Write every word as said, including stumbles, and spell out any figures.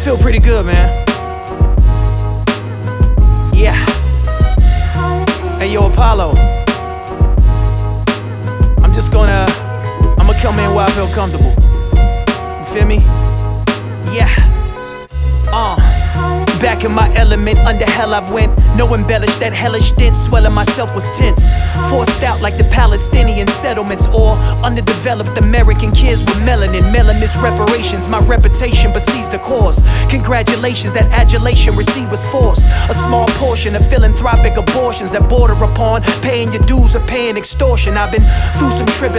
feel pretty good, man. Yeah. Hey, yo, Apollo. I'm just gonna, I'm gonna come in where I feel comfortable. You feel me? Yeah. Uh. Back in my element, under hell I've went. No embellish, that hellish stint, swelling myself was tense. Forced out like the Palestinian settlements, or underdeveloped American kids with melanin. Melanis reparations, my reputation besides the cause. Congratulations, that adulation received was forced. A small portion of philanthropic abortions that border upon paying your dues or paying extortion. I've been through some tribulations.